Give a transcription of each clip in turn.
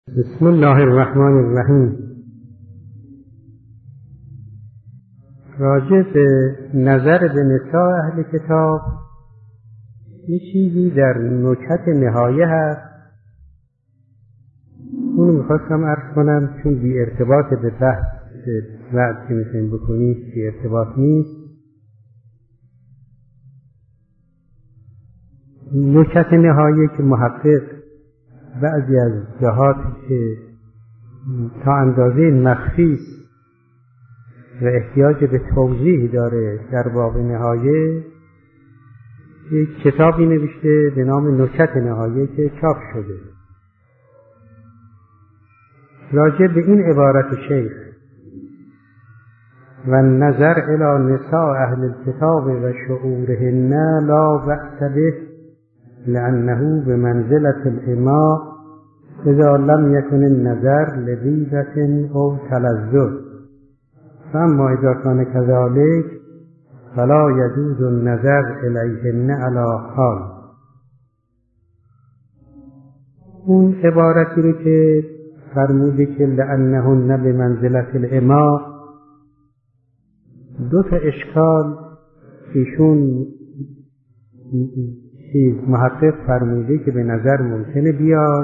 بسم الله الرحمن الرحیم. راجع به نظر به نساء اهل کتاب یه چیزی در نکت نهایه هست، اونو میخواستم عرض کنم چون بی ارتباط به بحث وعد که میخوایم بکنید بی ارتباط نیست. نکت نهایه که محقق بعضی از جهاتی که تا اندازه مخفی و احتیاج به توضیح داره در باب نهایه، یک کتابی نوشته به نام نکت نهایه که چاپ شده. راجع به این عبارت شیخ و نظر الی نساء اهل الكتاب و شعورهن لا بأس به لأنه بمنزلة الإماء إذا لم يكن النظر لغيبة أو تلذذ، فأما إذا كان كذلك فلا يجوز النظر إليهن على حال. اون عبارتی رو که فرموده که لأنهن بمنزلة الإماء، دو تا اشکال ایشون محقق فرموده که به نظر ممکنه بیاد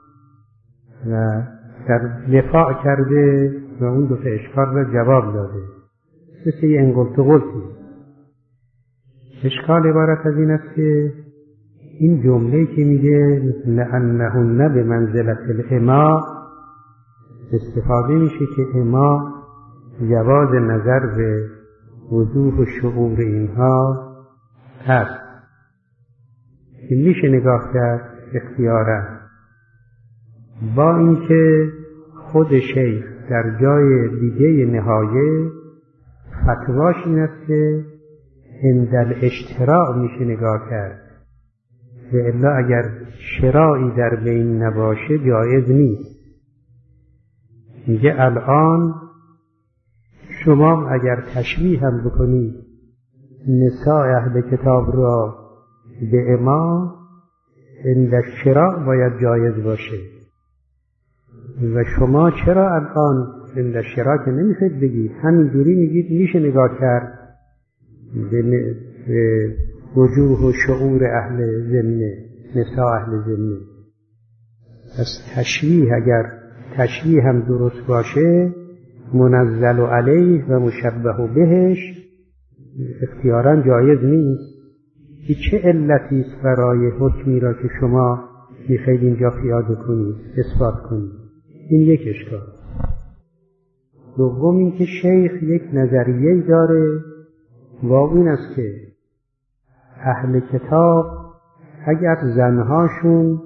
و در دفاع کرده و اون دو تا اشکال را جواب داده. مثل یه انگلت و غلطی. اشکال عبارت از این است که این جمله که میگه لأنهن به منزلت الإماء استفاده میشه که اما جواز نظر به وضوح و شعور اینها هست که میشه نگاه کرد اختیارا، با اینکه خود شیخ در جای دیگه نهایه فتواش این است که عند الاشتراع میشه نگاه کرد و الا اگر شراعی در بین نباشه جایز نیست. میگه الان شما اگر تشبیه هم بکنید نساء اهل کتاب را به اما، عند الشراع باید جایز باشه و شما چرا الان عند الشراع که نمیخواید بگید، همینجوری میگید میشه نگاه کرد به وجوه و شعور اهل ذمه، نساء اهل ذمه. پس تشبیه اگر تشبیه هم درست باشه منزل علیه و مشبه بهش اختیارا جایز نیست. چه علتی است برای حکمی را که شما میخواید اینجا پیاده کنید اثبات کنید؟ این یک اشکال. دوم این که شیخ یک نظریه داره و این است که اهل کتاب اگر زنهاشون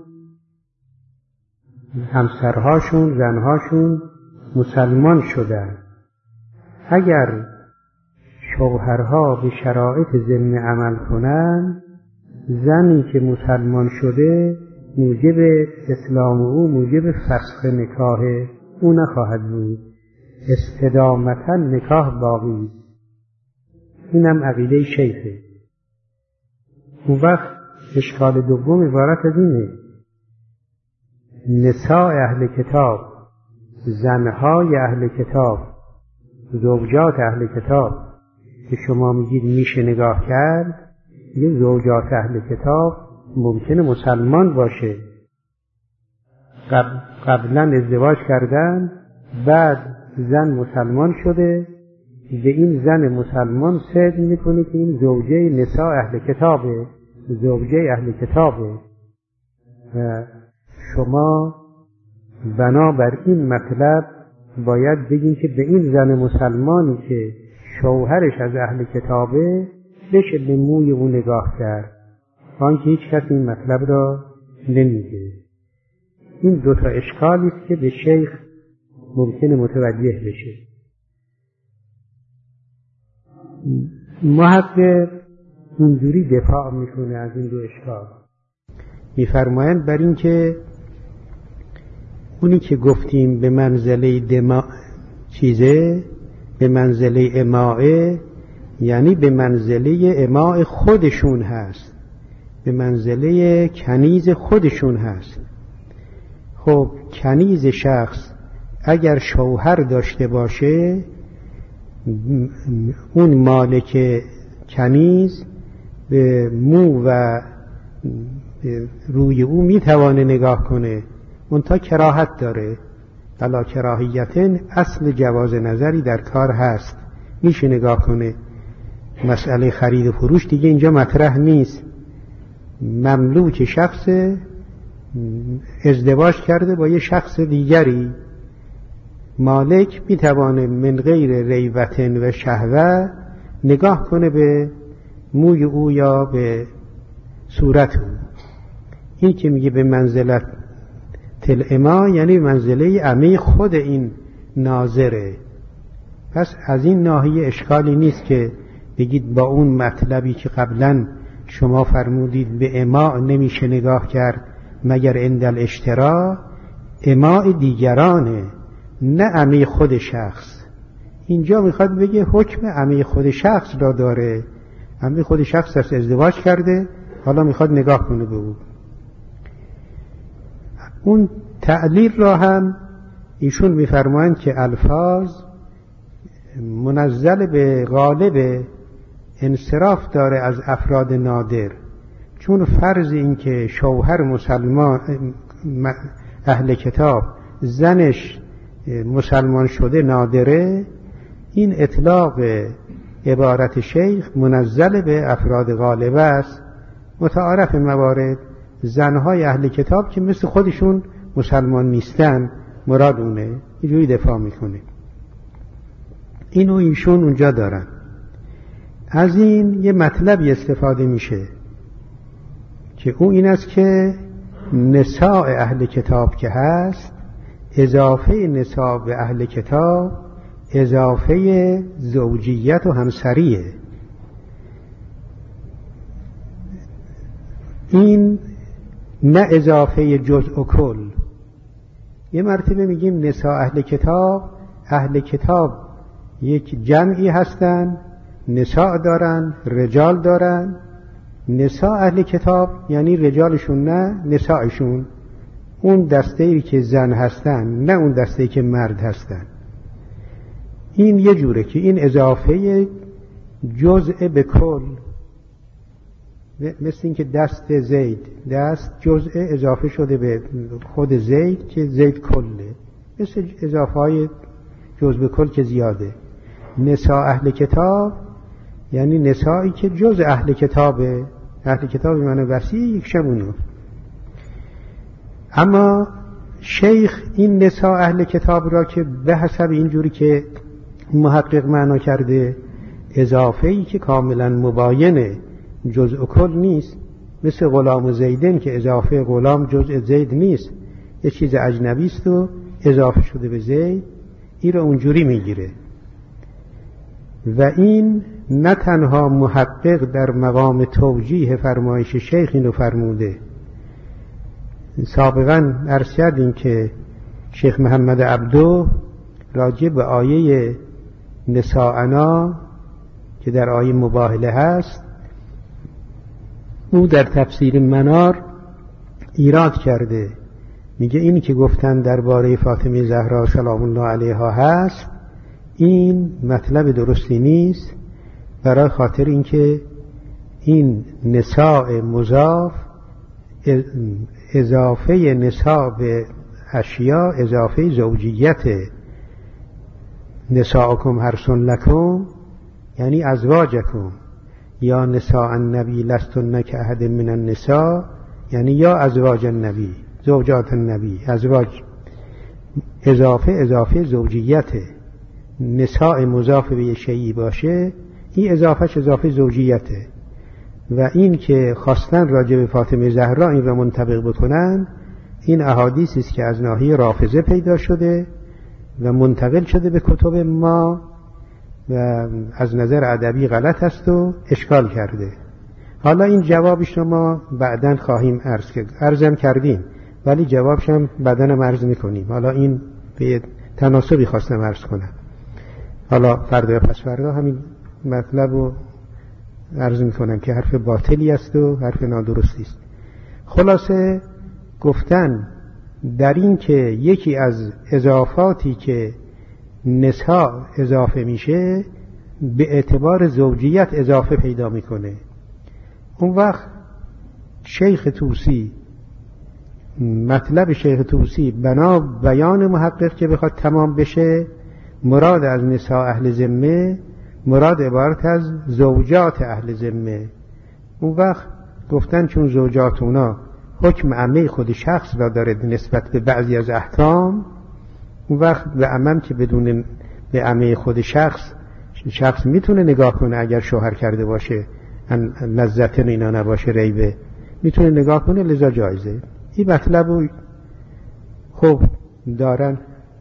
همسرهاشون زنهاشون مسلمان شدن، اگر شوهرها به شرایط ضمن عمل کنن، زنی که مسلمان شده موجب اسلام او موجب فسخ نکاح او نخواهد بود، استدامتا نکاح باقی. اینم عقیده شیخه. اون وقت اشکال دوم عبارت از اینه نساء اهل کتاب، زنهای اهل کتاب، زوجات اهل کتاب که شما میگید میشه نگاه کرد، یه زوجات اهل کتاب ممکنه مسلمان باشه، قبلا ازدواج کردن، بعد زن مسلمان شده، به این زن مسلمان صدق میکنه که این زوجه نساء اهل کتابه، زوجه اهل کتابه و شما بنابر این مطلب باید بگین که به این زن مسلمانی که شوهرش از اهل کتابه بشه به موی اون نگاه کرد، آنکه هیچ کس این مطلب را نمیگه. این دو تا اشکالی است که به شیخ ممکنه متوجه بشه. محقق اینجوری دفاع میکنه از این دو اشکال، میفرمایند بر این که اونی که گفتیم به منزله به منزله اماعه، یعنی به منزله اماع خودشون هست، به منزله کنیز خودشون هست. خب کنیز شخص اگر شوهر داشته باشه، اون مالک کنیز به مو و روی او میتوانه نگاه کنه، منتها کراهت داره. بلا کراهیتن، اصل جواز نظری در کار هست، میشه نگاه کنه. مسئله خرید و فروش دیگه اینجا مطرح نیست. مملوک شخص ازدواج کرده با یه شخص دیگری، مالک میتوانه من غیر ریبتن و شهوه نگاه کنه به موی او یا به صورت او. این که میگه به منزلت تلعما، یعنی منزله عمی خود این ناظره. پس از این ناحیه اشکالی نیست که بگید با اون مطلبی که قبلا شما فرمودید به اما نمیشه نگاه کرد مگر اندل اشترا، اما دیگرانه، نه عمی خود شخص. اینجا میخواد بگه حکم عمی خود شخص را داره. عمی خود شخص از ازدواج کرده، حالا میخواد نگاه کنه به او. اون تعلیل را هم ایشون میفرمایند که الفاظ منزل به غالب انصراف داره از افراد نادر، چون فرض این که شوهر مسلمان اهل کتاب زنش مسلمان شده نادره، این اطلاق عبارت شیخ منزل به افراد غالبه است. متعارف موارد زنهای اهل کتاب که مثل خودشون مسلمان نیستن مراد اونه، اینجوری دفاع میکنه. اینو ایشون اونجا دارن. از این یه مطلبی استفاده میشه که او این است که نساء اهل کتاب که هست، اضافه نساء به اهل کتاب اضافه زوجیت و همسریه. این نه اضافه جزء و کل. یه مرتبه میگیم نساء اهل کتاب، اهل کتاب یک جمعی هستن، نساء دارن، رجال دارن. نساء اهل کتاب یعنی رجالشون نه نسائشون، اون دسته‌ای که زن هستن نه اون دسته‌ای که مرد هستن. این یه جوره که این اضافه جزء به کل، مثل این که دست زید، دست جزء اضافه شده به خود زید که زید کله، مثل اضافه های جزء به کل که زیاده. نساء اهل کتاب یعنی نسایی که جزء اهل کتابه، اهل کتاب معنی وسیع یک شمونو. اما شیخ این نساء اهل کتاب را که به حسب اینجوری که محقق معنا کرده اضافه‌ای که کاملا مباینه جزء و کل نیست، مثل غلام و زیدن که اضافه غلام جزء زید نیست، یه چیز اجنبی است و اضافه شده به زید، این را اونجوری میگیره. و این نه تنها محقق در مقام توجیه فرمایش شیخ اینو فرموده، سابقا عرض کردیم که شیخ محمد عبدو راجع به آیه نساءنا که در آیه مباهله هست، او در تفسیر منار ایراد کرده، میگه اینی که گفتن درباره فاطمه زهرا سلام الله علیها هست، این مطلب درستی نیست، برای خاطر اینکه این نساء مضاف اضافه نساء به اشیاء اضافه زوجیت. نساءکم حرث لکم یعنی ازواجکم، یا نساء النبی لستن کاحد من النساء یعنی یا ازواج النبی، زوجات النبی، ازواج اضافه زوجیته. نساء مضاف به شیئی باشه این اضافهش اضافه زوجیته. و این که خواستن راجع به فاطمه زهرا این را منطبق بکنن، این احادیثی است که از ناحیه رافضه پیدا شده و منتقل شده به کتب ما و از نظر ادبی غلط است و اشکال کرده. حالا این جوابش ما بعداً خواهیم عرضم کردیم، ولی جوابش هم بعداً عرض میکنیم. حالا این به تناسبی خواستم عرض کنم، حالا فردا یا پس فردا همین مطلب رو عرض میکنم که حرف باطلی است و حرف نادرستی است. خلاصه گفتن در این که یکی از اضافاتی که نساء اضافه میشه به اعتبار زوجیت اضافه پیدا میکنه. اون وقت شیخ طوسی، مطلب شیخ طوسی بنا بیان محقق که بخواد تمام بشه، مراد از نساء اهل ذمه مراد عبارت از زوجات اهل ذمه. اون وقت گفتن چون زوجات اونا حکم عمه خود شخص را داره نسبت به بعضی از احکام، اون وقت به عمم که بدون به عمه خود شخص میتونه نگاه کنه اگر شوهر کرده باشه، لذت اینا نباشه، ریبه، میتونه نگاه کنه، لذا جایزه. این مطلب خب دارن.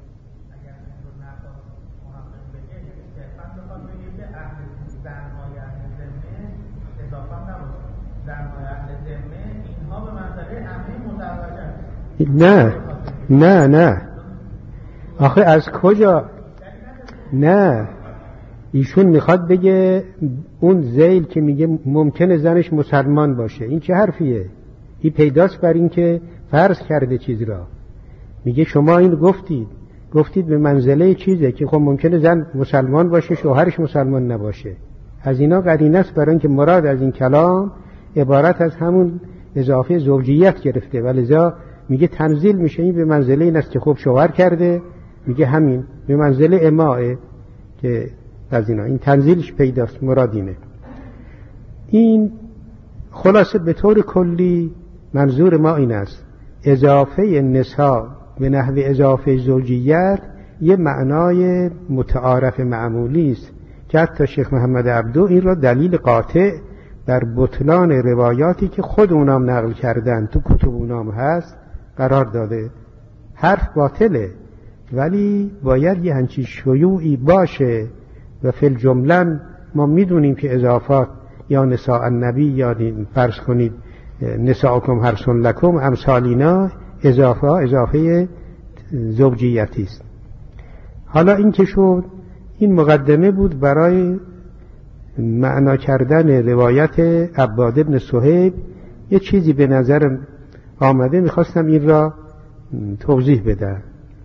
نه آخه از کجا؟ نه، ایشون میخواد بگه اون ذیل که میگه ممکنه زنش مسلمان باشه، این چه حرفیه؟ این پیداست بر این که فرض کرده چیز را. میگه شما این گفتید به منزله چیزه که خب ممکنه زن مسلمان باشه شوهرش مسلمان نباشه. از اینا قرینه است برای اینکه مراد از این کلام عبارت از همون اضافه زوجیت گرفته، ولذا میگه تنزیل میشه این به منزله این است که خب شوهر کرده، میگه همین به منزله اماعه که از اینا این تنزیلش پیداست، مرادینه. این خلاصه به طور کلی منظور ما این است اضافه نساء به نحو اضافه زوجیت یه معنای متعارف معمولی است که حتی شیخ محمد عبدو این را دلیل قاطع در بطلان روایاتی که خود اونام نقل کردن تو کتب اونام هست قرار داده. حرف باطله ولی باید یه همچین شیوعی باشه و فی الجمله ما میدونیم که اضافات یا نساء النبی یا فرض کنید نساءکم حرث لکم امثالینا اضافه زوجیتی است. حالا این که شد این مقدمه بود برای معنا کردن روایت عباد بن صهیب. یه چیزی به نظر آمده میخواستم این را توضیح بدم.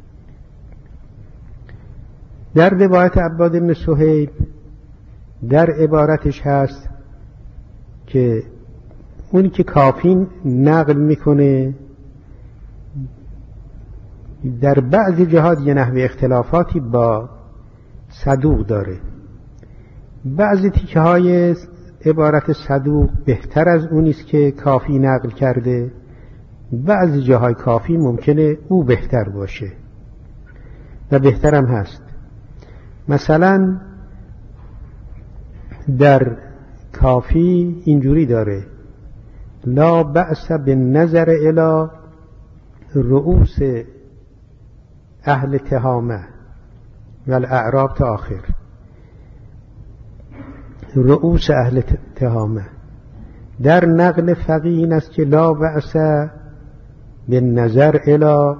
در روایت عباد بن صهیب در عبارتش هست که اونی که کافی نقل میکنه در بعضی جهات یه نحو اختلافاتی با صدوق داره. بعضی تیکه های عبارت صدوق بهتر از اونیست که کافی نقل کرده، بعضی جاهای کافی ممکنه او بهتر باشه و بهترم هست. مثلا در کافی اینجوری داره لا بأس بالنظر الی رؤوس اهل تهامه و الاعراب تا آخر. رؤوس اهل تهامه در نقل فقیه این است که لا بأس بالنظر الی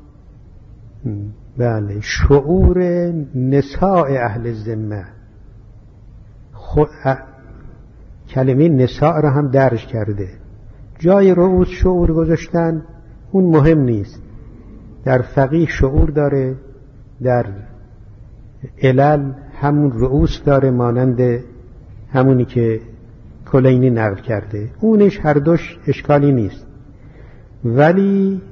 بله شعور نساء اهل ذمه. کلمه نساء را هم درج کرده. جای رؤوس شعور گذاشتن اون مهم نیست. در فقیه شعور داره، در علل همون رؤوس داره مانند همونی که کلینی نقل کرده. اونش هر دوش اشکالی نیست، ولی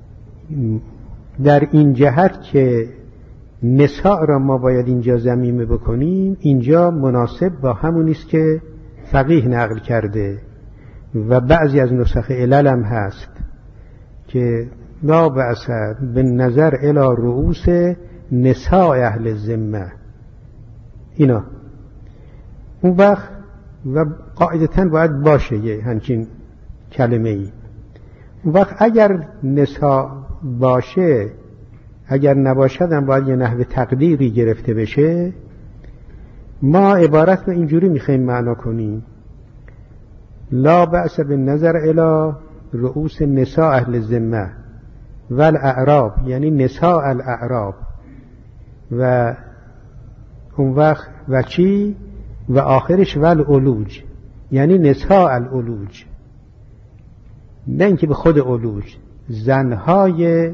در این جهت که نساء را ما باید اینجا ضمیمه بکنیم، اینجا مناسب با همونیست که فقیه نقل کرده و بعضی از نسخ علل هم هست که لا بأس بالنظر الی رؤوس نساء اهل ذمه. اینا اون وقت و قاعدتاً باید باشه یه همچین کلمه ای. اون وقت اگر نساء باشه، اگر نباشد هم باید یه نحو تقدیری گرفته بشه. ما عبارت رو اینجوری میخوایم معنا کنیم لا بأس بالنظر الی رؤوس نساء اهل ذمه و الاعراب، یعنی نساء الاعراب. و اون وقت و چی؟ و آخرش و الولوج، یعنی نساء الولوج، نه اینکه به خود اولوج. زنهای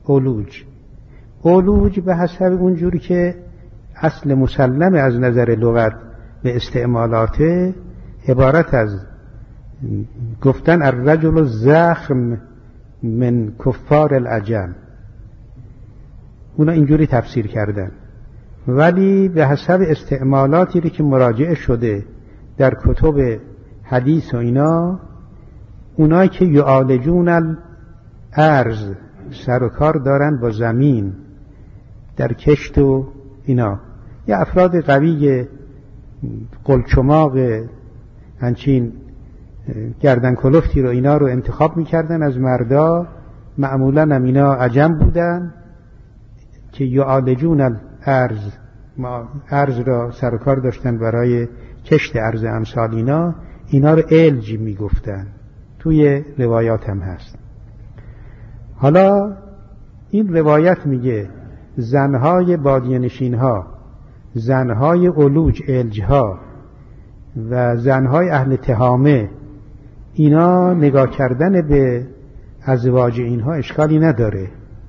اولوج به حسب اونجوری که اصل مسلم از نظر لغت به استعمالاته عبارت از گفتن الرجل الزخم من کفار العجم، اونا اینجوری تفسیر کردن، ولی به حسب استعمالاتی که مراجعه شده در کتب حدیث و اینا، اونایی که یعالجون الارض سر و کار دارن با زمین در کشت و اینا، یا افراد قوی قلچماق همچین گردن کلفتی رو اینا رو انتخاب میکردن از مردا، معمولا هم اینا عجم بودن که یعالجون الارض، ارض را سر و کار داشتن برای کشت ارض امثال اینا رو الج میگفتن، توی روایات هم هست. حالا این روایت میگه زنهای بادیه نشین ها، زنهای اولوج الج ها و زنهای اهل تهامه، اینا نگاه کردن به ازواج اینها اشکالی نداره،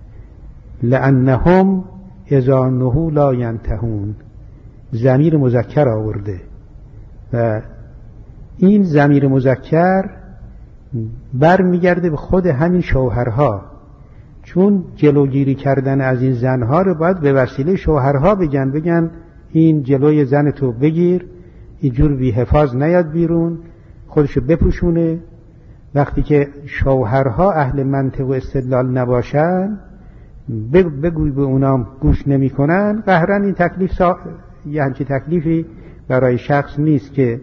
لأنهم اذا نهوا لا ینتهون، ضمیر مذکر آورده و این ضمیر مذکر بر میگرده به خود همین شوهرها، چون جلوگیری کردن از این زنها رو باید به وسیله شوهرها بگن این جلوی زن تو بگیر، اینجور بی حفاظ نیاد بیرون، خودشو بپوشونه. وقتی که شوهرها اهل منطق و استدلال نباشن، بگوی به اونام گوش نمی کنن، قهرن این تکلیف یه همچی تکلیفی برای شخص نیست که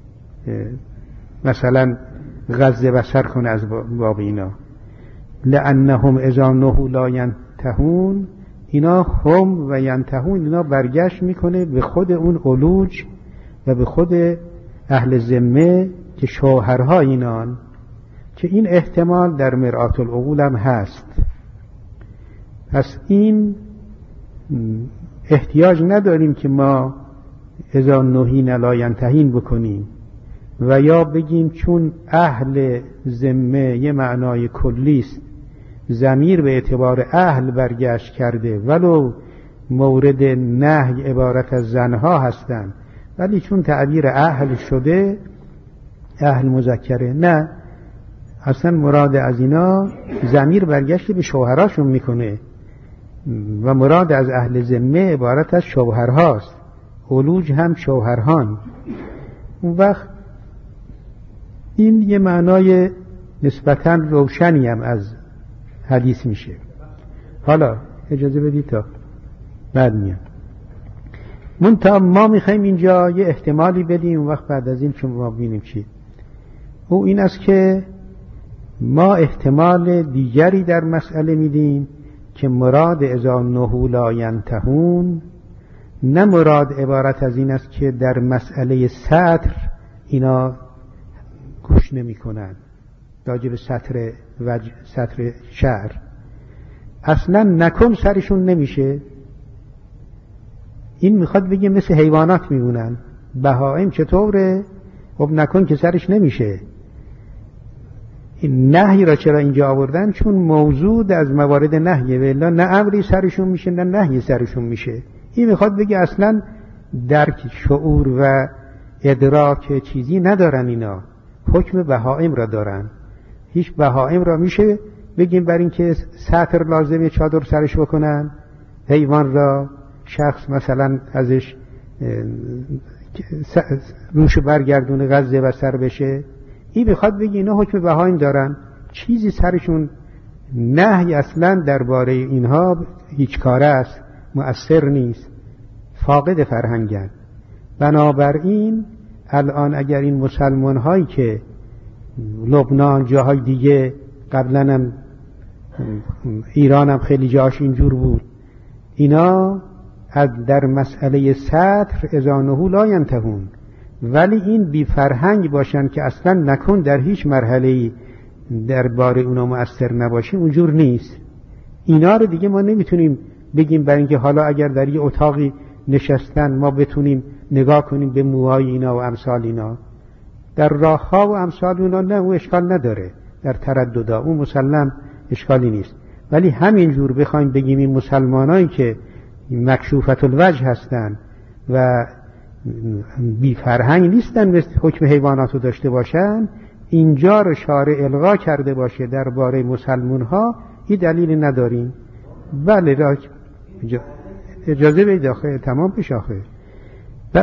مثلا غض بصر کنه از باب اینا. لأنهم اذا نهوا لا ینتهون، اینا هم و ینتهون اینا برگشت میکنه به خود اون اولوج و به خود اهل ذمه که شوهرها اینان، که این احتمال در مرآت العقول هم هست. پس این احتیاج نداریم که ما اذا نهینا لا ینتهین بکنیم و یا بگیم چون اهل ذمه یه معنای کلیست، ضمیر به اعتبار اهل برگشت کرده، ولو مورد نهی عبارت از زنها هستند، ولی چون تعبیر اهل شده اهل مذکره، نه، اصلا مراد از اینا ضمیر برگشت به شوهراشون میکنه و مراد از اهل ذمه عبارت از شوهرهاست، اولوج هم شوهرهان. اون وقت این یه معنای نسبتاً روشنی هم از حدیث میشه. حالا اجازه بدید تا بعد میام. ما میخوایم اینجا یه احتمالی بدیم، اون وقت بعد از این چون ما ببینیم چی. او این است که ما احتمال دیگری در مسئله میدیم که مراد اذا نهوا لا ینتهون، نه مراد عبارت از این است که در مسئله سطر اینا گوش نمی کنن، راجع به سطر شعر اصلا نکن سرشون نمیشه. این میخواد بگه مثل حیوانات میمونن. بهائم چطوره؟ خب نکن که سرش نمیشه. این نهی را چرا اینجا آوردن؟ چون موضوع از موارد نهیه، ولی نه امری سرشون میشه نه نهی سرشون میشه. این میخواد بگه اصلا درک، شعور و ادراک چیزی ندارن، اینا حکم بهائم را دارن. هیچ بهائم را میشه بگیم بر این که سطر لازمه چادر سرش بکنن؟ حیوان را شخص مثلا ازش روش برگردونه غزه و سر بشه؟ این بخواد بگی اینا حکم بهائم دارن، چیزی سرشون نهی اصلا درباره اینها هیچ کاره است، مؤثر نیست، فاقد فرهنگن. بنابراین الان اگر این مسلمان هایی که لبنان جاهای دیگه، قبلا هم ایران هم خیلی جاش اینجور بود، اینا در مسئله سطر اذا نهوا لا ینتهون، ولی این بی فرهنگ باشن که اصلا نکن در هیچ مرحله‌ای درباره اونا مؤثر نباشه، اونجور نیست. اینا رو دیگه ما نمیتونیم بگیم برای اینکه حالا اگر در یه اتاقی نشستن ما بتونیم نگاه کنیم به موهای اینا و امثال اینا. در راه ها و امثال اونا نه، اون اشکال نداره، در ترددا اون مسلم اشکالی نیست. ولی همینجور بخوایم بگیم این مسلمانایی که مکشوفت الوجه هستن و بی فرهنگ نیستن مثل حکم حیوانات رو داشته باشن، اینجا رو شارع الغا کرده باشه درباره مسلمان ها، این دلیل نداریم. بله اجازه بدید آخه تمام پیش آخه و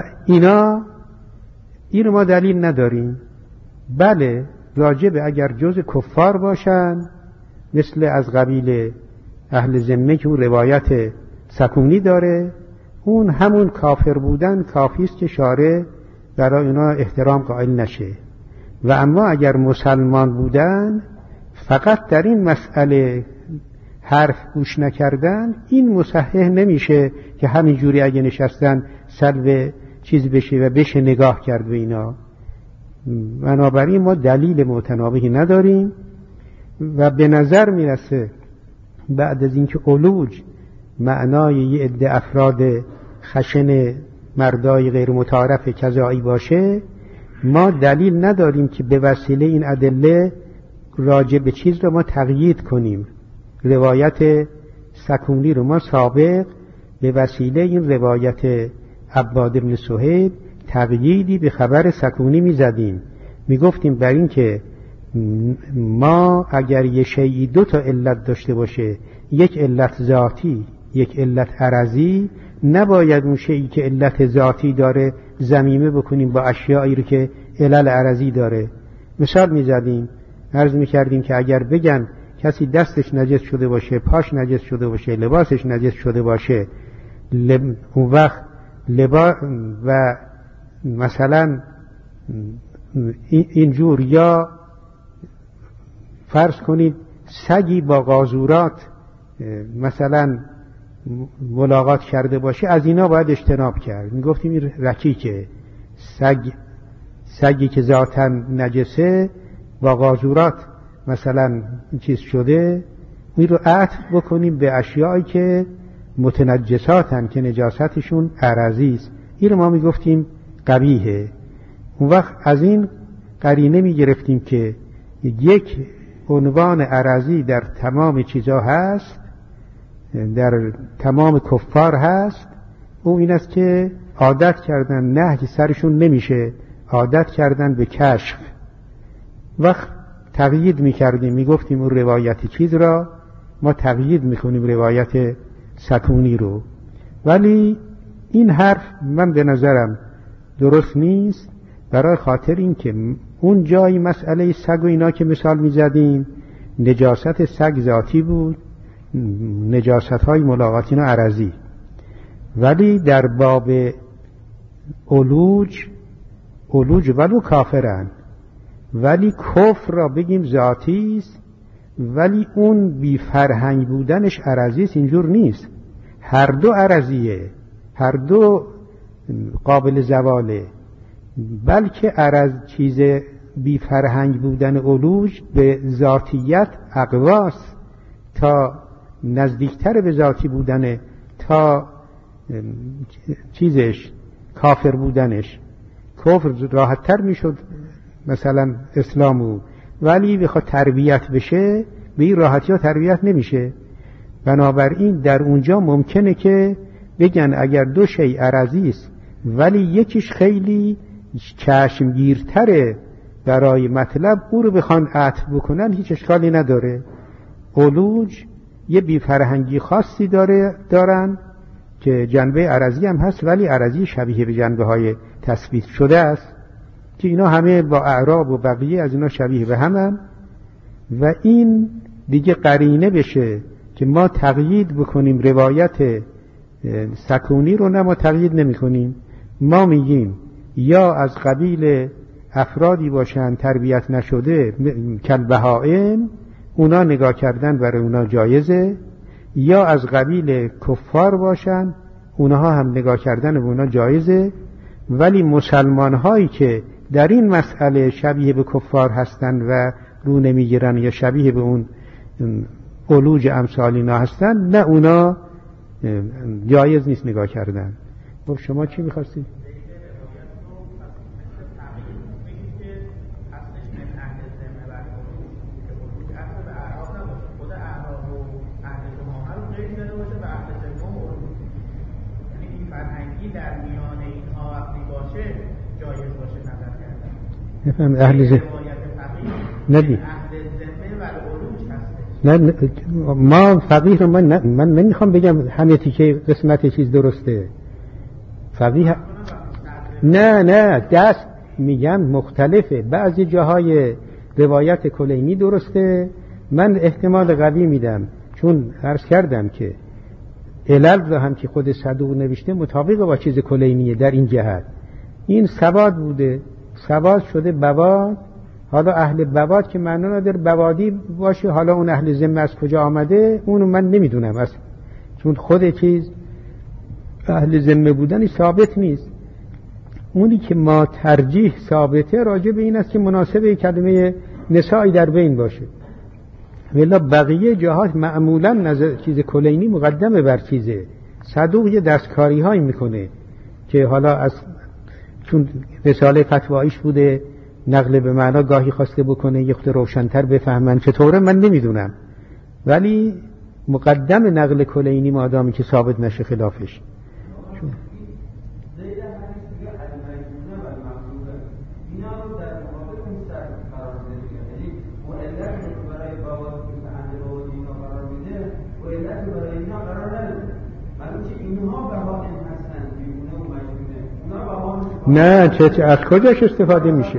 این ما دلیل نداریم. بله راجبه اگر جز کفار باشن مثل از قبیل اهل ذمه که اون روایت سکونی داره، اون همون کافر بودن کافیست که شارع برای اونا احترام قائل نشه. و اما اگر مسلمان بودن فقط در این مسئله حرف گوش نکردن، این مصحح نمیشه که همینجوری اگه نشستن سلب چیز بشه و بشه نگاه کرد به اینا. بنابراین ما دلیل متناقضی نداریم و به نظر میرسه بعد از اینکه علوج معنای یه عده افراد خشن مردای غیر متعارف کذایی باشه، ما دلیل نداریم که به وسیله این ادله راجع به چیز رو ما تقیید کنیم. روایت سکونی رو ما سابق به وسیله این روایت عباد بن سهیل تقییدی به خبر سکونی می زدیم. می گفتیم بر این که ما اگر یه شیئی دو تا علت داشته باشه، یک علت ذاتی یک علت عرضی، نباید اون شیئی که علت ذاتی داره ضمیمه بکنیم با اشیایی رو که علل عرضی داره. مثال می زدیم، عرض می کردیم که اگر بگن کسی دستش نجس شده باشه، پاش نجس شده باشه، لباسش نجس شده باشه، اون وقت و مثلا اینجور، یا فرض کنید سگی با قاذورات مثلا ملاقات کرده باشه، از اینا باید اجتناب کرد. میگفتیم این رکیکه، سگی که ذاتاً نجسه با قاذورات مثلا چیز شده، این رو عطف بکنیم به اشیایی که متنجساتن که نجاستشون عرضی است. این رو ما میگفتیم قبیحه. اون وقت از این قرینه میگرفتیم که یک عنوان عرضی در تمام چیزا هست، در تمام کفار هست، اون این است که عادت کردن نهی سرشون نمیشه، عادت کردن به کشف. وقت تقیید میکردیم، میگفتیم اون روایت چیز را ما تقیید میکنیم، روایت سکونی رو. ولی این حرف من به نظرم درست نیست، برای خاطر این که اون جای مسئله سگ و اینا که مثال میزدیم، نجاست سگ ذاتی بود، نجاست های ملاقاتین و عرضی. ولی در باب علوج ولو کافرن، ولی کفر را بگیم ذاتی است، ولی اون بی فرهنگ بودنش عرضی است، اینجور نیست. هر دو عرضیه، هر دو قابل زواله. بلکه چیز بی فرهنگ بودن علوج به ذاتیت اقواست، تا نزدیکتر به ذاتی بودن تا چیزش کافر بودنش. کفر راحت‌تر میشد مثلا اسلامو، ولی بخواد تربیت بشه به این راحتی ها تربیت نمیشه. بنابراین در اونجا ممکنه که بگن اگر دو شیء عرضی است ولی یکیش خیلی چشمگیرتره برای مطلب، او رو بخوان عطف بکنن هیچ اشکالی نداره. علوج یه بی‌فرهنگی خاصی دارن که جنبه عرضی هم هست، ولی عرضی شبیه به جنبه های تثبیت شده است که اینا همه با اعراب و بقیه از اینا شبیه به هم و این دیگه قرینه بشه که ما تقیید بکنیم روایت سکونی رو. نه، ما تقیید نمی کنیم، ما میگیم یا از قبیل افرادی باشن تربیت نشده کالبهائم، اونا نگاه کردن برای اونا جایزه، یا از قبیل کفار باشن، اونها هم نگاه کردن به اونا جایزه. ولی مسلمان هایی که در این مسئله شبیه به کفار هستن و رو نمیگیرن یا شبیه به اون علوج امثال اینا هستن، نه، اونا جایز نیست نگاه کردن. خب شما چی میخواستید؟ در میان اینها وقتی باشه جایز باشه نظر کردن. نفهم اهل ذمه ندی نه ما فقیه رو من نمیخوام بگم همه تیکه قسمت چیز درسته. فقیه نه دست میگم مختلفه. بعضی جاهای روایت کلینی درسته، من احتمال قوی میدم چون عرض کردم که علل رو هم که خود صدوق نوشته مطابق با چیز کلینیه. در این جهت این سواد بوده، سواد شده بواد. حالا اهل بواد که معنا نداره بوادی باشه، حالا اون اهل ذمه از کجا آمده اونو من نمیدونم اصلا، چون خود چیز اهل ذمه بودنی ثابت نیست. اونی که ما ترجیح ثابته راجع به این است که مناسب کلمه نسائی در بین باشه، ولی بقیه جهات معمولا نظر چیز کلینی مقدمه بر چیزه. صدوق یه دستکاری هایی میکنه که حالا از چون رساله فتوایش بوده نقل به معنا گاهی خواسته بکنه یه خود روشن‌تر بفهمن چطوره من نمیدونم، ولی مقدم نقل کلینی مادامی که ثابت نشه خلافش. نه چه از کجاش استفاده میشه؟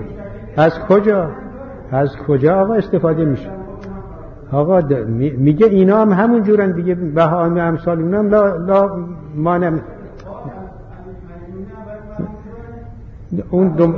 از کجا آقا استفاده میشه؟ آقا میگه اینا هم همون جورن دیگه، بهائم امثال اونا هم لا مانم اون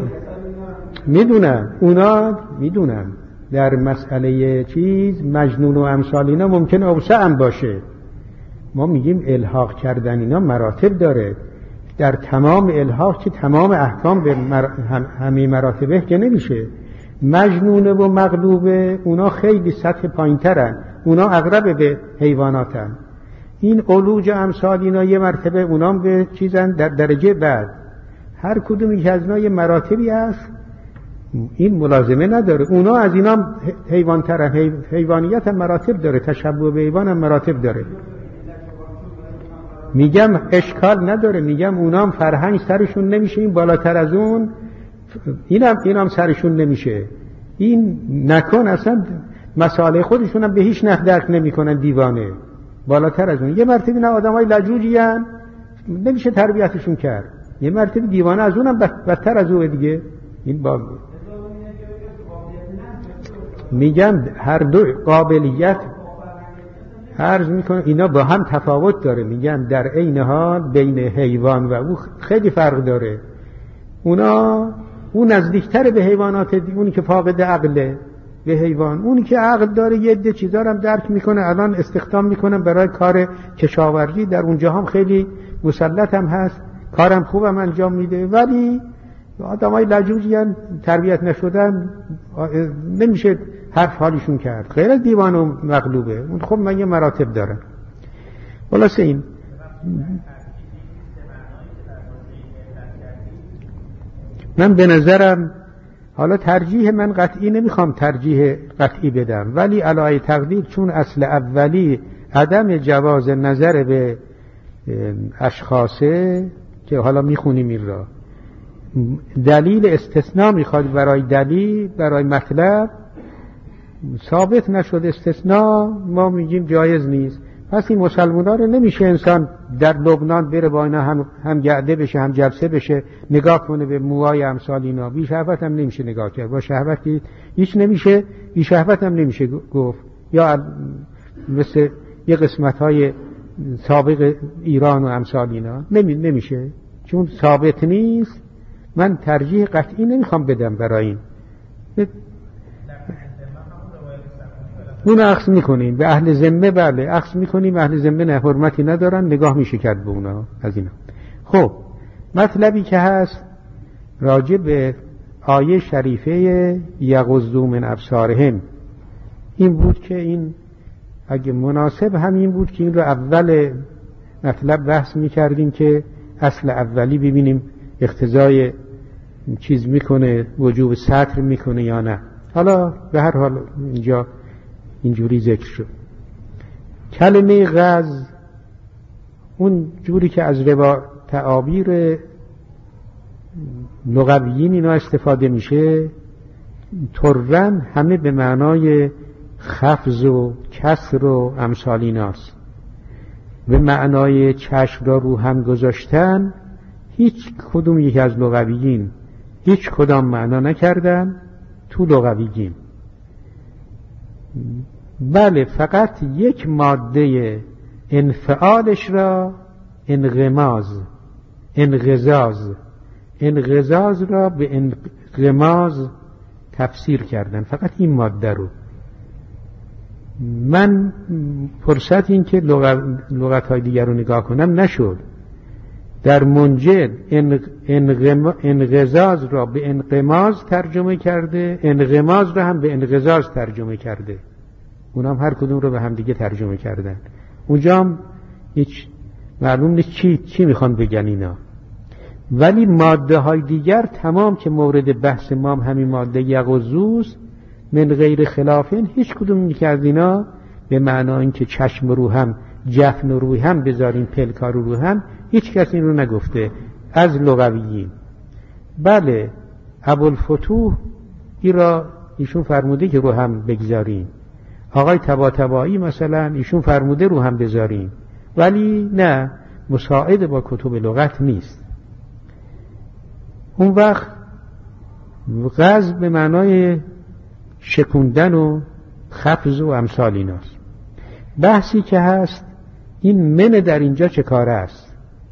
میدونم در مسئله چیز مجنون و امثال اینا ممکن اوسع هم باشه. ما میگیم الحاق کردن اینا مراتب داره، در تمام الحاق که تمام احکام به همه مراتبه که نمیشه. مجنون و مغلوبه اونا خیلی سطح پایین ترن، اونا اقرب به حیواناتن. این علوج امثال اینا یه مرتبه اونا به چیزن در درجه بعد. هر کدومی که از اینا یه مراتبی هست، این ملازمه نداره. اونا از اینا حیوان ترن، حیوانیت هم مراتب داره، تشبه به حیوان هم مراتب داره. میگم اشکال نداره، میگم اونام فرهنگ سرشون نمیشه این بالاتر از اون، اینم سرشون نمیشه. این نکن اصلا مسائل خودشون هم به هیچ نحو درک نمیکنن، دیوانه بالاتر از اون. یه مرتبه اینا آدمای لجوجی ان نمیشه تربیتشون کرد، یه مرتبه دیوانه از اونم بدتر از اون دیگه. این با میگم هر دو قابلیت عرض میکنه اینا با هم تفاوت داره. میگم در عین حال بین حیوان و او خیلی فرق داره. اون نزدیکتر به حیوانات دیگه، اونی که فاقد عقله به حیوان. اونی که عقل داره یه عده چیزا رو هم درک میکنه. الان استخدام میکنن برای کار کشاورزی، در اونجا هم خیلی مسلط هم هست، کارم خوبم انجام میده، ولی آدمای لجوجی هم تربیت نشدن نمیشه حرف حالیشون کرد. غیر از دیوان و مغلوبه اون خب من یه مراتب دارم. خلاص این من به نظرم حالا ترجیح من قطعی نمیخوام ترجیح قطعی بدم، ولی علای تقدیر چون اصل اولی عدم جواز نظر به اشخاصه که حالا میخونیم این را، دلیل استثناء میخواد برای مطلب ثابت نشد استثناء، ما میگیم جایز نیست. پس این مسلمونا رو نمیشه انسان در لبنان بره با اینا هم گرده بشه هم جلسه بشه نگاه کنه به موهای امثال اینا. بی شهوت هم نمیشه نگاه کرد، با شهوتی هیچ نمیشه، بی شهوت هم نمیشه گفت. یا مثل یه قسمت های سابق ایران و امثال اینا نمیشه، چون ثابت نیست. من ترجیح قطعی نمیخوام بدم برای این. اون اخذ میکنیم به اهل ذمه، بله اخذ میکنیم، اهل ذمه نه حرمتی ندارن، نگاه میشه کرد به اونا از اینا. خب مطلبی که هست راجع به آیه شریفه یغضوا من ابصارهم این بود که این اگه مناسب همین بود که این رو اول مطلب بحث میکردیم که اصل اولی ببینیم اقتضای چیز میکنه، وجوب سطر میکنه یا نه. حالا به هر حال اینجا اینجوری ذکر شد. کلمه غض اون جوری که از تعابیر لغویین اینا استفاده میشه، طرًا همه به معنای خفض و کسر و امثال ایناست. به معنای چشم را رو هم گذاشتن هیچ کدوم یکی از لغویین هیچ کدام معنا نکردن تو لغویین. بله، فقط یک ماده انفعالش را انغزاز را به انغماز تفسیر کردن، فقط این ماده رو. من فرصت این که لغت‌های دیگر رو نگاه کنم نشد. در منجد انغزاز را به انغماز ترجمه کرده، انغماز را هم به انغزاز ترجمه کرده. اونام هر کدوم رو به هم دیگه ترجمه کردن. اونجا هم هیچ معلوم نیست چی میخوان بگن اینا. ولی ماده های دیگر تمام که مورد بحث ما همین ماده یغزوست من غیر خلافین، هیچ کدوم که از اینا به معنای اینکه چشم رو هم جفن رو هم بذارین پلکار رو هم، هیچ کسی این رو نگفته از لغویین. بله، ابوالفتوح ایشون فرموده که رو هم بگذارین. آقای طباطبایی مثلا ایشون فرموده رو هم بذارین، ولی نه، مساعد با کتب لغت نیست. اون وقت غزو به معنای شکوندن و خفض و امثال ایناست. بحثی که هست این من در اینجا چه کاره است؟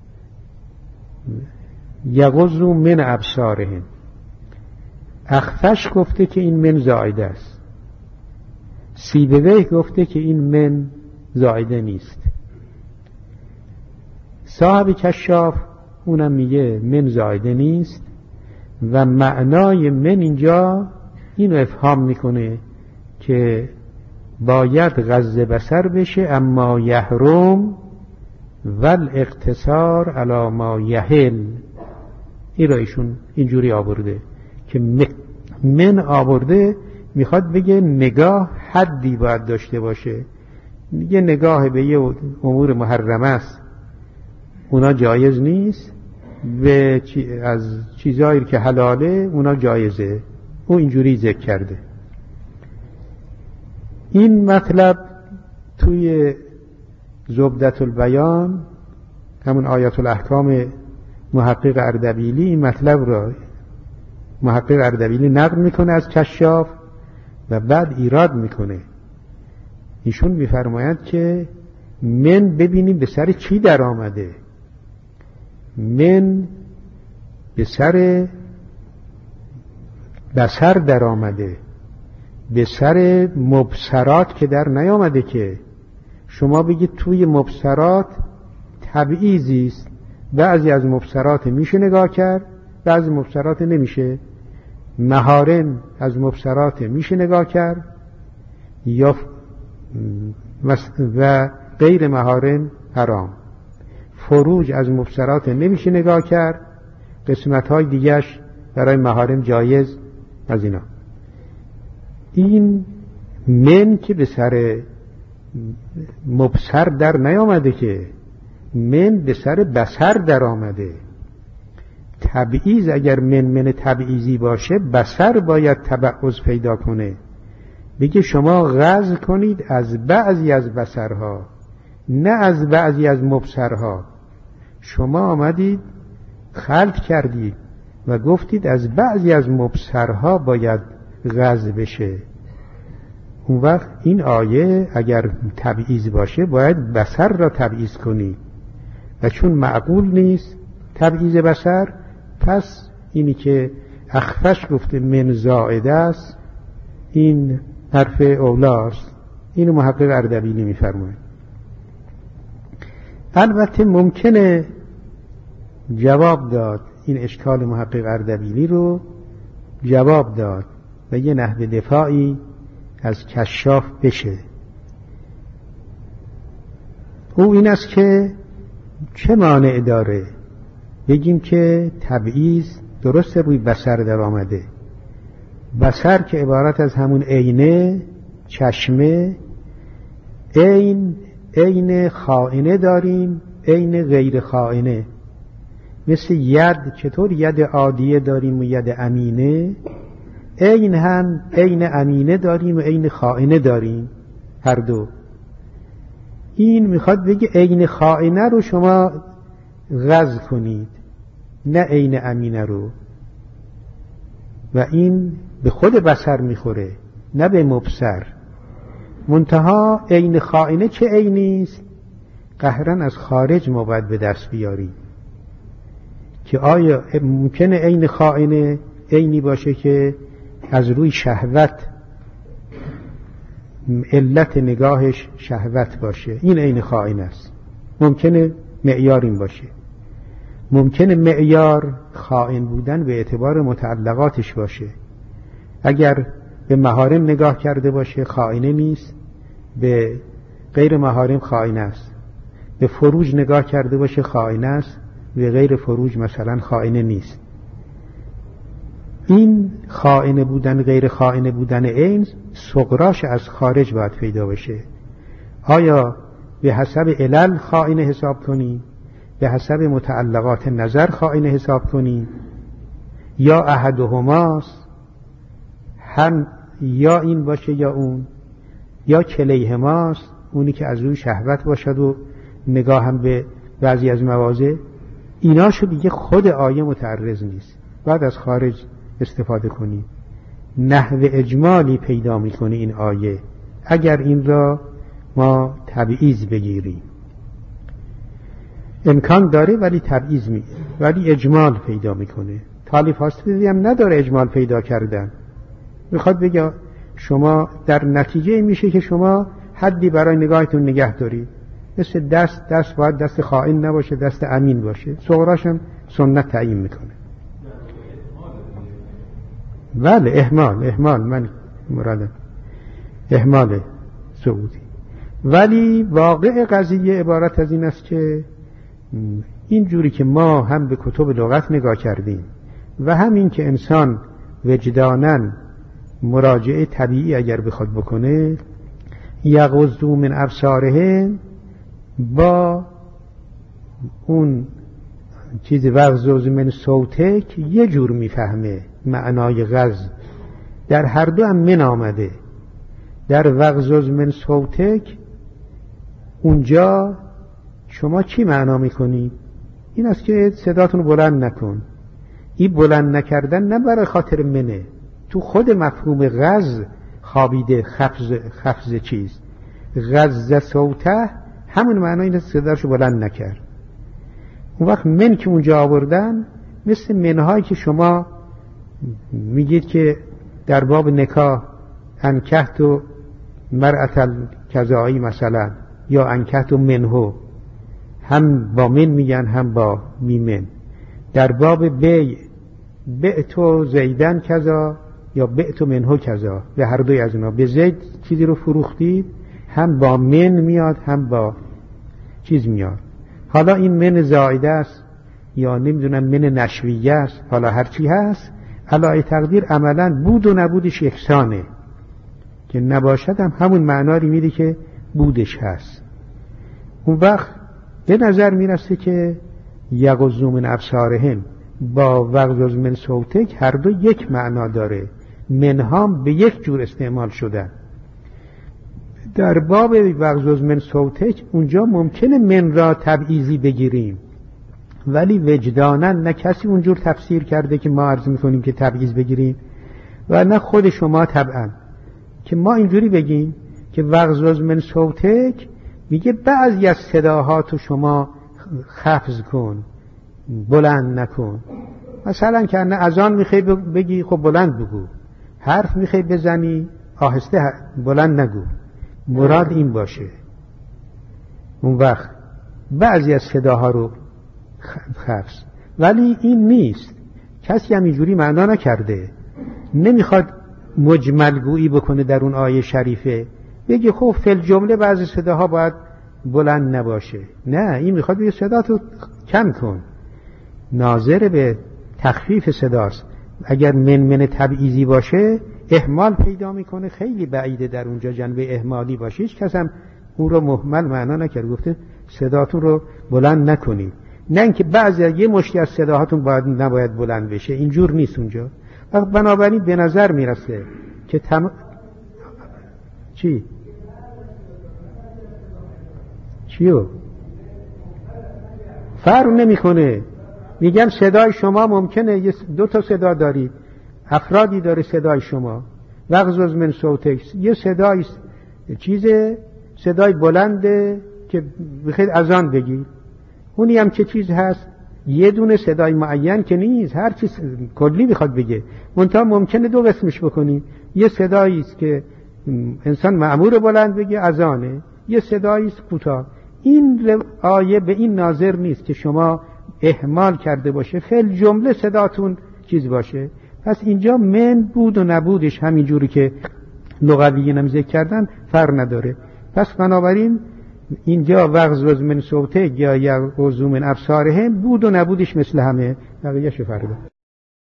یغضوا من ابصارهم. اخفش گفته که این من زائده است، سیبویه گفته که این من زائده نیست. صاحب کشاف اونم میگه من زائده نیست و معنای من اینجا اینو افهام میکنه که باید غض بصر بشه، اما یحرم والاقتصار علی ما یحل. این را ایشون اینجوری آورده که من آورده میخواد بگه نگاه حدی باید داشته باشه. میگه نگاه به یه امور محرمه است اونا جایز نیست، به از چیزایی که حلاله اونا جایزه. او اینجوری ذکر کرده. این مطلب توی زبدة البیان، همون آیات الاحکام محقق اردبیلی، این مطلب را محقق اردبیلی نقل میکنه از کشاف و بعد ایراد میکنه. ایشون میفرماید که من ببینیم به سر چی در آمده. من به سر بصر در آمده، به سر مبصرات که در نیامده. که شما بگید توی مبصرات تبعیضی است، بعضی از مبصرات میشه نگاه کرد، بعضی مبصرات نمیشه. محارم از مبصرات میشه نگاه کرد یا و غیر محارم حرام. فروج از مبصرات نمیشه نگاه کرد، قسمت‌های دیگرش برای محارم جایز از اینا. این من که به سر مبصر در نیامده، که من به سر بصر در آمده. تبعیض اگر من تبعیضی باشه، بصر باید تبعض پیدا کنه. بگه شما غض کنید از بعضی از بصرها، نه از بعضی از مبصرها. شما آمدید خلط کردید و گفتید از بعضی از مبصرها باید غض بشه. اون وقت این آیه اگر تبعیض باشه باید بصر را تبعیض کنی، و چون معقول نیست تبعیض بصر، پس اینی که اخفش گفته من زائده است این حرف اولاست. اینو محقق اردبیلی میفرماید. البته ممکنه جواب داد، این اشکال محقق اردبیلی رو جواب داد و یه نحو دفاعی از کشاف بشه. او این است که چه مانع داره بگیم که تبعیض درست روی بصر در آمده. بصر که عبارت از همون عینه، چشمه، عین خائنه داریم، عین غیر خائنه. مثل ید، چطور ید عادیه داریم و ید امینه، عین هم عین امینه داریم و عین خائنه داریم، هر دو. این میخواد بگه عین خائنه رو شما غض کنید، نه عین امینه رو، و این به خود بصر میخوره نه به مبصر. منتها عین خائنه چه عینیست؟ قهرن از خارج ما باید به دست بیاری که آیا ممکنه عین خائنه عینی باشه که از روی شهوت، علت نگاهش شهوت باشه، این عین خائن است. ممکنه معیار این باشه. ممکنه معیار خائن بودن به اعتبار متعلقاتش باشه. اگر به محارم نگاه کرده باشه خائنه نیست، به غیر محارم خائن است. به فروج نگاه کرده باشه خائن است، به غیر فروج مثلا خائنه نیست. این خائنه بودن غیر خائنه بودن عین صغراش از خارج باید پیدا بشه. آیا به حسب علل خائنه حساب کنی، به حسب متعلقات نظر خائنه حساب کنی، یا احدهماست، هم یا این باشه یا اون، یا کلیهماست، اونی که از روی شهوت باشد و نگاه هم به بعضی از مواضع. ایناشو دیگه خود آیه متعرض نیست، بعد از خارج استفاده کنی. نحو اجمالی پیدا میکنه این آیه اگر این را ما تبعیض بگیریم. امکان داره ولی تبعیض میگه، ولی اجمال پیدا میکنه. طالب هاستفیزی هم نداره اجمال پیدا کردن، میخواد بگه شما در نتیجه میشه که شما حدی برای نگاهتون نگه دارید. مثل دست باید دست خائن نباشه، دست امین باشه. صغراش هم سنت تعیین میکنه. بله اهمال من مرادم اهمال سعودی. ولی واقع قضیه عبارت از این است که این جوری که ما هم به کتب لغت نگاه کردیم و همین که انسان وجداناً مراجعه طبیعی اگر بخواد بکنه، یغضوا من ابصارهم، با اون چیز وغضوا من صوتک یه جور میفهمه معنای غض. در هر دو هم من آمده. در وغضوا من صوتک اونجا شما چی معنا میکنید؟ این است که صداتون بلند نکن. این بلند نکردن نه برای خاطر منه، تو خود مفهوم غض خوابیده. خفض چیز غض صوته همون معنای این صداشو بلند نکرد. اون وقت من که اونجا آوردن مثل منهایی که شما میگید که در باب نکاح انکحت و مرأة الکذایی مثلا، یا انکحت و منهو، هم با من میگن هم با میمن. در باب بیع بعت زیدن کذا یا بعت منهو کذا، به هر دوی از اونا به زید چیزی رو فروختید، هم با من میاد هم با چیز میاد. حالا این من زائده است یا نمیدونم من نشویه است، حالا هرچی هست، علای تقدیر عملا بود و نبودش یکسانه، که نباشد هم همون معناری میده که بودش هست. اون وقت به نظر میرسه که یغضوا من ابصارهم با وغضوا من صوتک هر دو یک معنا داره، منهام به یک جور استعمال شدن. در باب وغضوا من صوتک اونجا ممکنه من را تبعیضی بگیریم، ولی وجدانا نه کسی اونجور تفسیر کرده که ما عرض میکنیم که تبعیض بگیریم، و نه خود شما طبعا که ما اینجوری بگیم که وغضوا من صوتک میگه بعضی از صداهاتو شما خفض کن، بلند نکن. مثلا که اذان میخوای بگی خب بلند بگو، حرف میخوای بزنی آهسته بلند نگو، مراد این باشه. اون وقت بعضی از صداها رو خفض، ولی این نیست. کسی هم اینجوری معنا نکرده، نمیخواد مجمل گویی بکنه در اون آیه شریفه بگی خب فی الجمله بعضی صداها باید بلند نباشه. نه، این میخواد بگه صداتو کم کن، ناظر به تخفیف صداست. اگر من تبعیضی باشه اهمال پیدا میکنه، خیلی بعیده در اونجا جنبه اهمالی باشه. هیچ کس هم اون رو مهمل معنا نکرد، گفته صداتون رو بلند نکنید. نه اینکه بعضی یه مشتی از صداهاتون نباید بلند بشه، اینجور نیست اونجا. بنابراین به نظر میرسه که چیو فرق نمیکنه. میگم صدای شما ممکنه دو تا صدا دارید، افرادی داره صدای شما، وغضض من صوتک، یه صدای صدای بلنده که بخیر اذان بگی، اونی هم چه چیز هست، یه دونه صدای معین که نیست، هر چیز کلی بخواد بگه، منتها ممکنه دو قسمش بکنی. یه صدایی است که انسان مأمور بلند بگه، اذانه، یه صدایی است کوتاه. این آیه به این ناظر نیست که شما اهمال کرده باشه فعل جمله صداتون چیز باشه. پس اینجا من بود و نبودش همینجوری که لغویین هم ذکر کردن فرق نداره. پس بنابراین اینجا وغض من صوته یا یغض من ابصارهم بود و نبودش مثل همه، بقیه‌اش فرق داره.